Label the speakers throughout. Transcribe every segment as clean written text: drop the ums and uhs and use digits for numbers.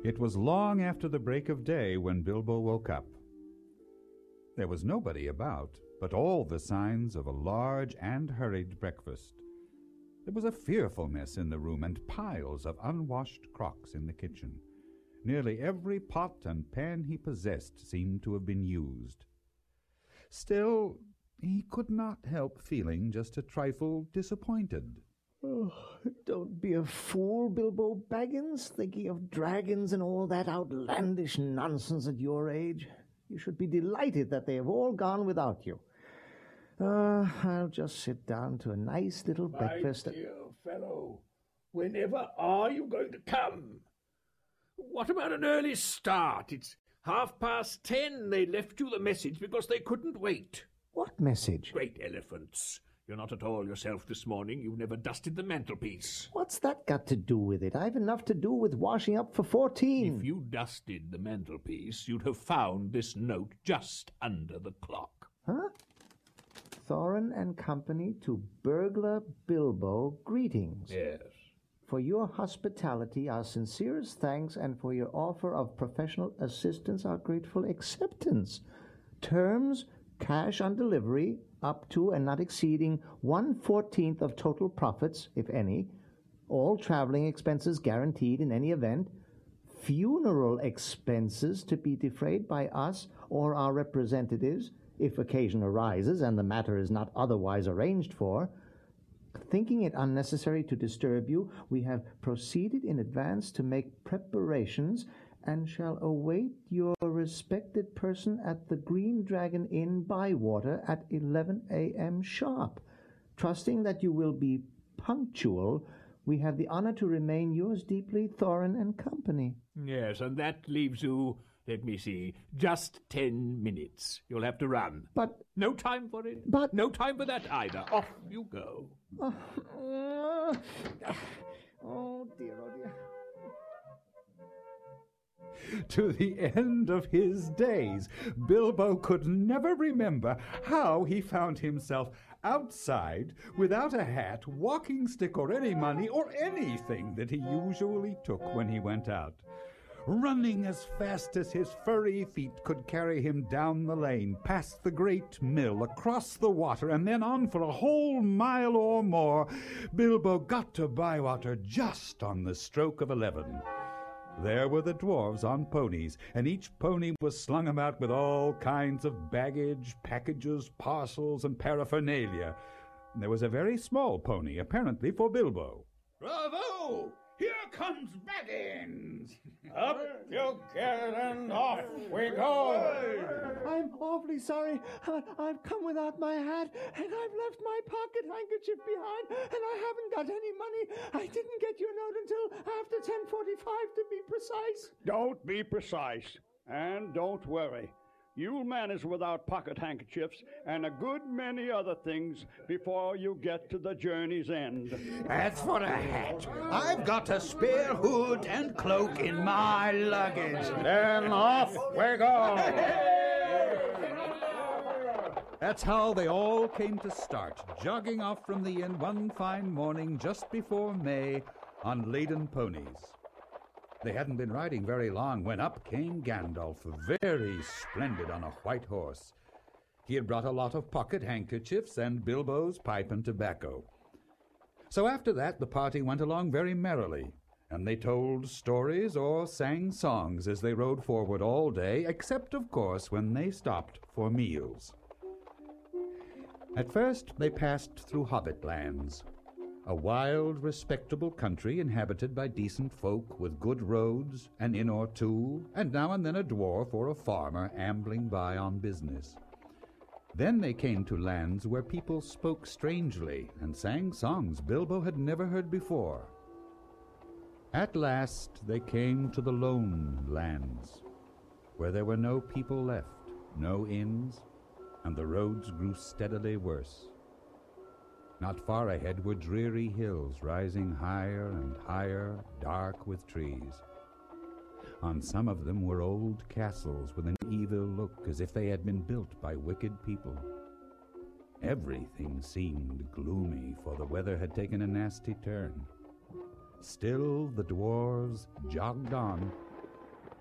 Speaker 1: It was long after the break of day when Bilbo woke up. There was nobody about, but all the signs of a large and hurried breakfast. There was a fearful mess in the room, and piles of unwashed crocks in the kitchen. Nearly every pot and pan he possessed seemed to have been used. Still, he could not help feeling just a trifle disappointed.
Speaker 2: Oh, don't be a fool, Bilbo Baggins, thinking of dragons and all that outlandish nonsense at your age. You should be delighted that they have all gone without you. I'll just sit down to a nice little breakfast.
Speaker 3: My dear fellow, whenever are you going to come? What about an early start? It's 10:30. They left you the message because they couldn't wait.
Speaker 2: What message?
Speaker 3: Great elephants. You're not at all yourself this morning. You've never dusted the mantelpiece.
Speaker 2: What's that got to do with it? I've enough to do with washing up for 14.
Speaker 3: If you dusted the mantelpiece, you'd have found this note just under the clock.
Speaker 2: Huh? Thorin and Company to Burglar Bilbo, greetings.
Speaker 3: Yes.
Speaker 2: For your hospitality, our sincerest thanks, and for your offer of professional assistance, our grateful acceptance. Terms, cash on delivery, up to and not exceeding 1/14 of total profits, if any. All traveling expenses guaranteed in any event. Funeral expenses to be defrayed by us or our representatives, if occasion arises and the matter is not otherwise arranged for. Thinking it unnecessary to disturb you, we have proceeded in advance to make preparations and shall await your respected person at the Green Dragon Inn, Bywater, at 11 a.m. sharp. Trusting that you will be punctual, we have the honor to remain yours deeply, Thorin and Company.
Speaker 3: Yes, and that leaves you, let me see, just 10 minutes. You'll have to run.
Speaker 2: But...
Speaker 3: No time for it?
Speaker 2: But...
Speaker 3: No time for that either. Off you go.
Speaker 2: Oh, dear, oh, dear.
Speaker 1: To the end of his days, Bilbo could never remember how he found himself outside without a hat, walking stick, or any money, or anything that he usually took when he went out. Running as fast as his furry feet could carry him down the lane, past the great mill, across the water, and then on for a whole mile or more, Bilbo got to Bywater just on the stroke of 11. There were the dwarves on ponies, and each pony was slung about with all kinds of baggage, packages, parcels, and paraphernalia. There was a very small pony, apparently for Bilbo.
Speaker 4: Bravo! Here comes Baggins! Up you get and off we go!
Speaker 2: I'm awfully sorry. I've come without my hat, and I've left my pocket handkerchief behind, and I haven't got any money. I didn't get your note until after 10:45, to be precise.
Speaker 4: Don't be precise, and don't worry. You'll manage without pocket handkerchiefs and a good many other things before you get to the journey's end.
Speaker 5: As for a hat, I've got a spare hood and cloak in my luggage.
Speaker 4: Then off we go!
Speaker 1: That's how they all came to start, jogging off from the inn one fine morning just before May on laden ponies. They hadn't been riding very long when up came Gandalf, very splendid on a white horse. He had brought a lot of pocket handkerchiefs and Bilbo's pipe and tobacco. So after that the party went along very merrily, and they told stories or sang songs as they rode forward all day, except, of course, when they stopped for meals. At first they passed through Hobbit lands, a wild, respectable country inhabited by decent folk with good roads, an inn or two, and now and then a dwarf or a farmer ambling by on business. Then they came to lands where people spoke strangely and sang songs Bilbo had never heard before. At last they came to the Lone Lands, where there were no people left, no inns, and the roads grew steadily worse. Not far ahead were dreary hills rising higher and higher, dark with trees. On some of them were old castles with an evil look, as if they had been built by wicked people. Everything seemed gloomy, for the weather had taken a nasty turn. Still the dwarves jogged on,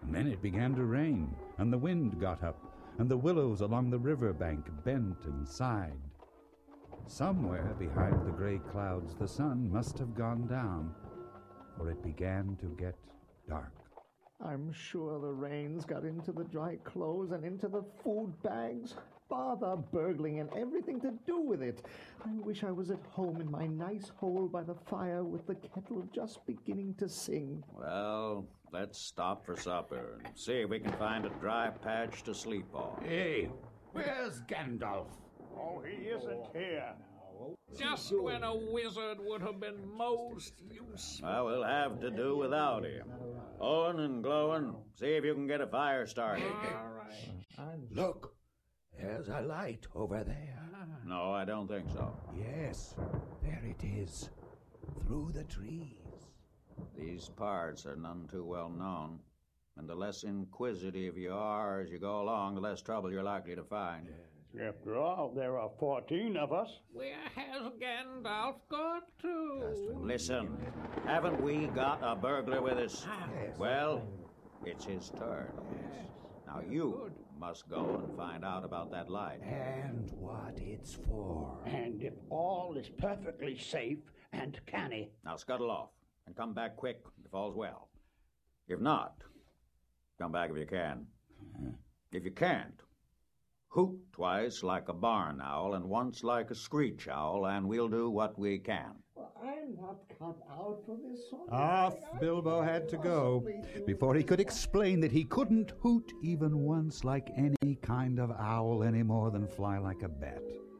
Speaker 1: And then it began to rain, and the wind got up, and the willows along the river bank bent and sighed. Somewhere behind the gray clouds the sun must have gone down, for it began to get dark.
Speaker 2: I'm sure the rains got into the dry clothes and into the food bags. Bother burgling and everything to do with it. I wish I was at home in my nice hole by the fire with the kettle just beginning to sing.
Speaker 6: Well, let's stop for supper and see if we can find a dry patch to sleep on.
Speaker 5: Hey, where's Gandalf?
Speaker 4: Oh, he isn't here.
Speaker 3: Just when a wizard would have been most useful.
Speaker 6: Well, we'll have to do without him. Owen and Glowin, see if you can get a fire started.
Speaker 3: All right.
Speaker 5: Look, there's a light over there.
Speaker 6: No, I don't think so.
Speaker 5: Yes, there it is, through the trees.
Speaker 6: These parts are none too well known, and the less inquisitive you are as you go along, the less trouble you're likely to find.
Speaker 4: After all, there are 14 of us.
Speaker 3: Where has Gandalf got to?
Speaker 6: Listen, haven't we got a burglar with us?
Speaker 5: Yes.
Speaker 6: Well, it's his turn. Now you must go and find out about that light.
Speaker 5: And what it's for.
Speaker 4: And if all is perfectly safe and canny.
Speaker 6: Now scuttle off and come back quick if all's well. If not, come back if you can. If you can't, hoot twice like a barn owl and once like a screech owl, and we'll do what we can.
Speaker 2: Well, I'm not cut out for this sort of
Speaker 1: Off
Speaker 2: thing.
Speaker 1: Bilbo had to go before he could explain that he couldn't hoot even once like any kind of owl any more than fly like a bat.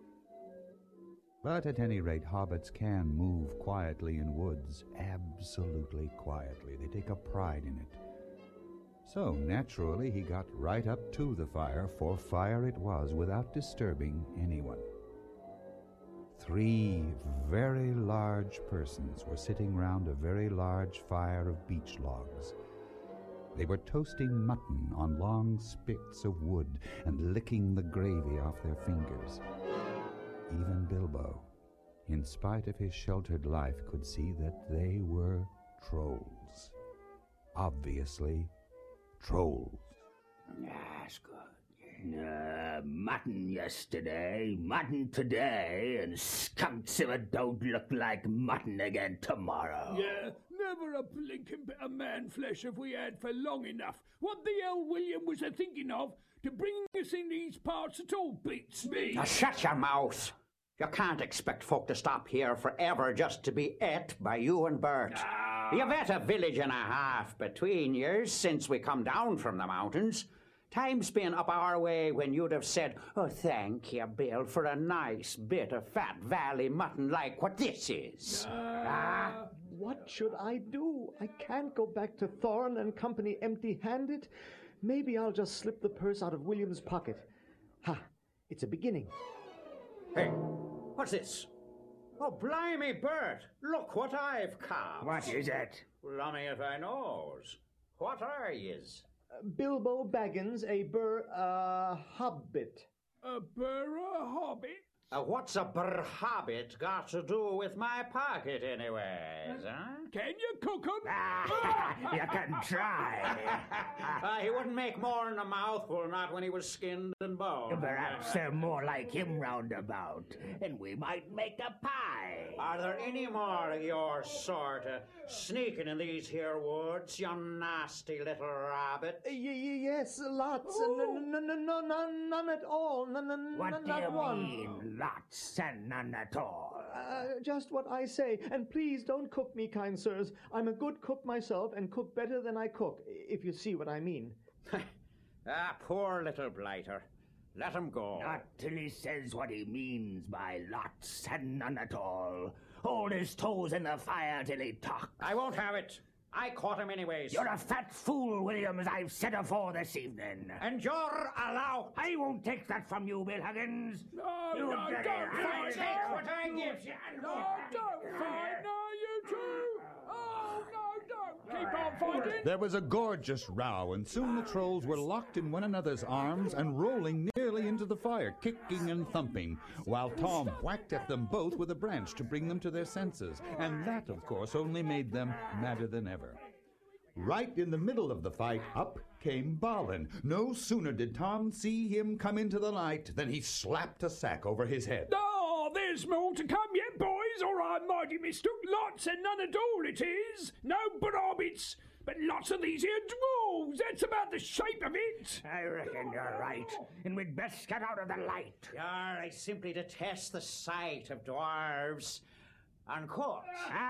Speaker 1: But at any rate, hobbits can move quietly in woods, absolutely quietly. They take a pride in it. So, naturally, he got right up to the fire, for fire it was, without disturbing anyone. 3 very large persons were sitting round a very large fire of beech logs. They were toasting mutton on long spits of wood and licking the gravy off their fingers. Even Bilbo, in spite of his sheltered life, could see that they were trolls. Obviously, trolls.
Speaker 5: That's good. Mutton yesterday, mutton today, and skunks if it don't look like mutton again tomorrow.
Speaker 3: Yeah, never a blinking bit of man flesh have we had for long enough. What the hell William was a thinking of to bring us in these parts at all beats me.
Speaker 5: Now shut your mouth. You can't expect folk to stop here forever just to be ate by you and Bert. You've ate a village and a half between years since we come down from the mountains. Time's been up our way when you'd have said, "Oh, thank you, Bill, for a nice bit of fat valley mutton like what this is."
Speaker 2: What should I do? I can't go back to Thorne and Company empty-handed. Maybe I'll just slip the purse out of William's pocket. Ha! It's a beginning.
Speaker 5: Hey, what's this? Oh, blimey, Bert, look what I've carved. What is it? Lummy if I knows. What are yez?
Speaker 2: Bilbo Baggins, a hobbit.
Speaker 3: A burra hobbit?
Speaker 5: What's a hobbit got to do with my pocket anyways, huh?
Speaker 3: Can you cook 'em?
Speaker 5: You can try. He wouldn't make more than a mouthful, not when he was skinned and boned. Perhaps they're more like him roundabout, and we might make a pie. Are there any more of your sort sneaking in these here woods, you nasty little rabbit?
Speaker 2: Yes, lots. None at all.
Speaker 5: What do
Speaker 2: not
Speaker 5: you
Speaker 2: one.
Speaker 5: mean, lots and none at all?
Speaker 2: Just what I say. And please don't cook me, kind sirs. I'm a good cook myself and cook better than I cook, if you see what I mean.
Speaker 5: Poor little blighter. Let him go. Not till he says what he means by lots and none at all. Hold his toes in the fire till he talks. I won't have it. I caught him anyways. You're a fat fool, William, as I've said afore this evening. And you're allowed. I won't take that from you, Bill Huggins.
Speaker 3: No, don't fight.
Speaker 5: Take what I give you.
Speaker 3: No, don't fight. No, you two. Oh, no, don't. Keep on fighting.
Speaker 1: There was a gorgeous row, and soon the trolls were locked in one another's arms and rolling nearly into the fire, kicking and thumping, while Tom whacked at them both with a branch to bring them to their senses, and that, of course, only made them madder than ever. Right in the middle of the fight, up came Balin. No sooner did Tom see him come into the light than he slapped a sack over his head.
Speaker 3: Oh, there's more to come yet, boys, or I mighty mistook. Lots and none at all it is. No hobbits, but lots of these here dwarves. That's about the shape of it.
Speaker 5: I reckon you're right, and we'd best get out of the light.
Speaker 6: Yar, I simply detest the sight of dwarves. And course.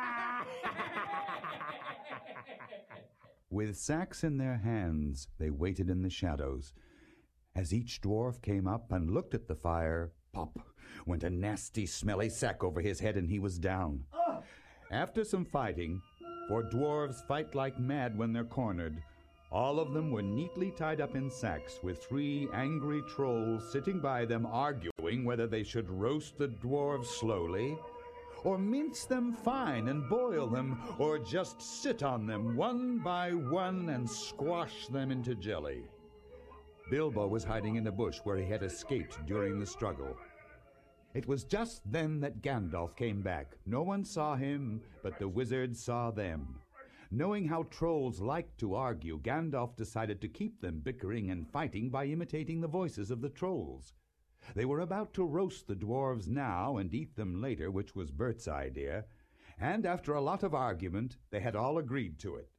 Speaker 1: With sacks in their hands, they waited in the shadows. As each dwarf came up and looked at the fire, pop, went a nasty, smelly sack over his head, and he was down. After some fighting, for dwarves fight like mad when they're cornered, all of them were neatly tied up in sacks, with 3 angry trolls sitting by them arguing whether they should roast the dwarves slowly, or mince them fine and boil them, or just sit on them one by one and squash them into jelly. Bilbo was hiding in a bush where he had escaped during the struggle. It was just then that Gandalf came back. No one saw him, but the wizard saw them. Knowing how trolls like to argue, Gandalf decided to keep them bickering and fighting by imitating the voices of the trolls. They were about to roast the dwarves now and eat them later, which was Bert's idea, and after a lot of argument, they had all agreed to it.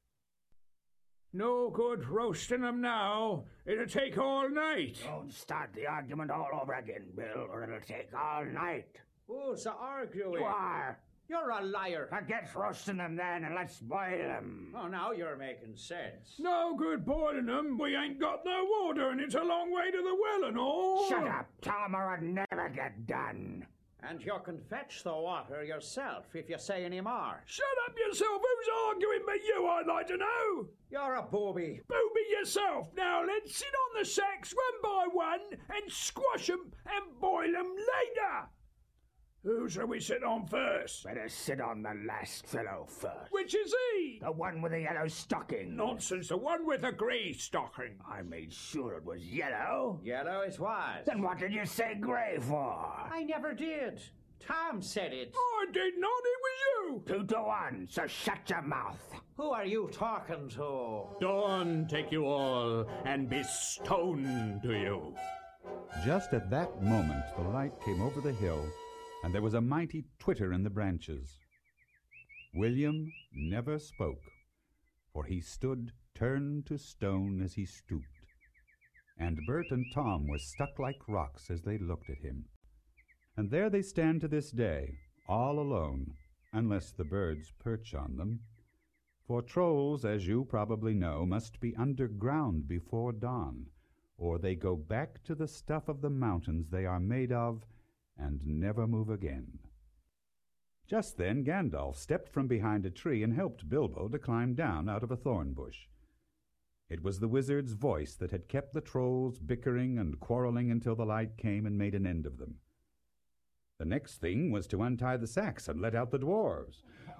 Speaker 3: No good roasting 'em now. It'll take all night.
Speaker 5: Don't start the argument all over again, Bill, or it'll take all night.
Speaker 6: Who's arguing?
Speaker 5: You are.
Speaker 6: You're a liar.
Speaker 5: Forget roasting them then, and let's boil them.
Speaker 6: Oh, now you're making sense.
Speaker 3: No good boiling 'em. We ain't got no water, and it's a long way to the well and all.
Speaker 5: Shut up, Tom, or I'd never get done.
Speaker 6: And you can fetch the water yourself if you say any more.
Speaker 3: Shut up yourself. Who's arguing but you, I'd like to know?
Speaker 6: You're a booby.
Speaker 3: Booby yourself. Now let's sit on the sacks one by one and squash 'em and boil 'em later. Who shall we sit on first?
Speaker 5: Better sit on the last fellow first.
Speaker 3: Which is he?
Speaker 5: The one with the yellow stocking.
Speaker 3: Nonsense, the one with the grey stocking.
Speaker 5: I made sure it was yellow.
Speaker 6: Yellow it was.
Speaker 5: Then what did you say grey for?
Speaker 6: I never did. Tom said it.
Speaker 3: I did not, it was you.
Speaker 5: 2 to 1, so shut your mouth.
Speaker 6: Who are you talking to?
Speaker 3: Dawn take you all and be stoned to you.
Speaker 1: Just at that moment, the light came over the hill, and there was a mighty twitter in the branches. William never spoke, for he stood turned to stone as he stooped, and Bert and Tom were stuck like rocks as they looked at him. And there they stand to this day, all alone, unless the birds perch on them. For trolls, as you probably know, must be underground before dawn, or they go back to the stuff of the mountains they are made of and never move again. Just then Gandalf stepped from behind a tree and helped Bilbo to climb down out of a thorn bush. It was the wizard's voice that had kept the trolls bickering and quarreling until the light came and made an end of them. The next thing was to untie the sacks and let out the dwarves.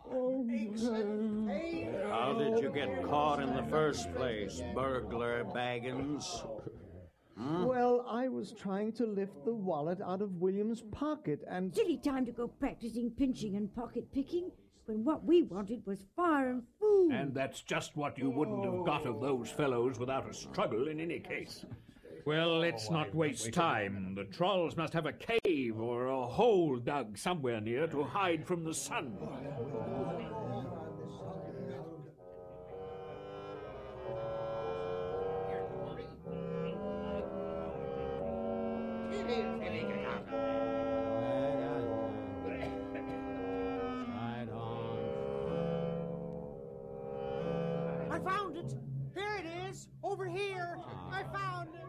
Speaker 6: How did you get caught in the first place, burglar Baggins?
Speaker 2: Well, I was trying to lift the wallet out of William's pocket and...
Speaker 7: Silly time to go practicing pinching and pocket picking when what we wanted was fire and food.
Speaker 3: And that's just what you wouldn't have got of those fellows without a struggle in any case. Well, let's not waste time. The trolls must have a cave or a hole dug somewhere near to hide from the sun.
Speaker 8: I found it! Here it is! Over here! I found it!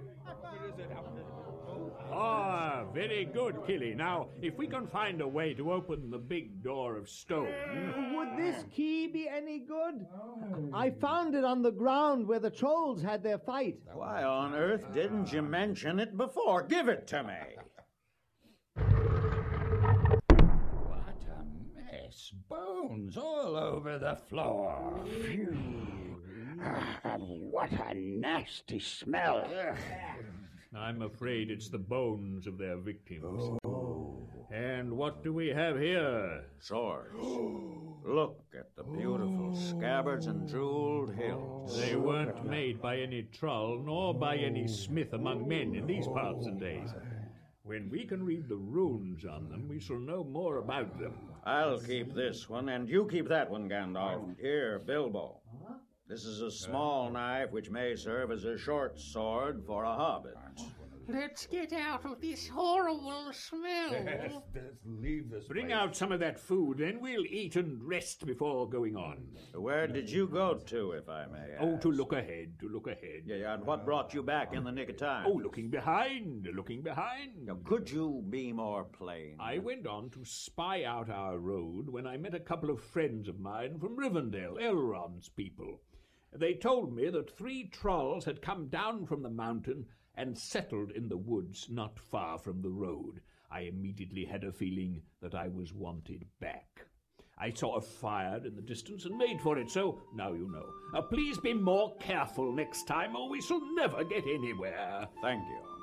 Speaker 3: Ah, very good, Killy. Now, if we can find a way to open the big door of stone...
Speaker 2: Would this key be any good? I found it on the ground where the trolls had their fight.
Speaker 6: Why on earth didn't you mention it before? Give it to me.
Speaker 9: What a mess. Bones all over the floor.
Speaker 5: What a nasty smell.
Speaker 3: I'm afraid it's the bones of their victims.
Speaker 5: Oh.
Speaker 3: And what do we have here?
Speaker 6: Swords. Look at the beautiful scabbards and jeweled hilts.
Speaker 3: They weren't made by any troll nor by any smith among men in these parts and days. When we can read the runes on them, we shall know more about them.
Speaker 6: I'll keep this one, and you keep that one, Gandalf. Here, Bilbo. This is a small knife which may serve as a short sword for a hobbit.
Speaker 8: Let's get out of this horrible smell.
Speaker 9: Let's leave this
Speaker 3: Bring
Speaker 9: place.
Speaker 3: out some of that food, then we'll eat and rest before going on.
Speaker 6: Where did you go to, if I may ask?
Speaker 3: Oh, to look ahead.
Speaker 6: Yeah, and what brought you back in the nick of time?
Speaker 3: Oh, looking behind.
Speaker 6: Now, could you be more plain?
Speaker 3: I went on to spy out our road when I met a couple of friends of mine from Rivendell, Elrond's people. They told me that 3 trolls had come down from the mountain and settled in the woods not far from the road. I immediately had a feeling that I was wanted back. I saw a fire in the distance and made for it, so now you know. Please be more careful next time, or we shall never get anywhere.
Speaker 6: Thank you.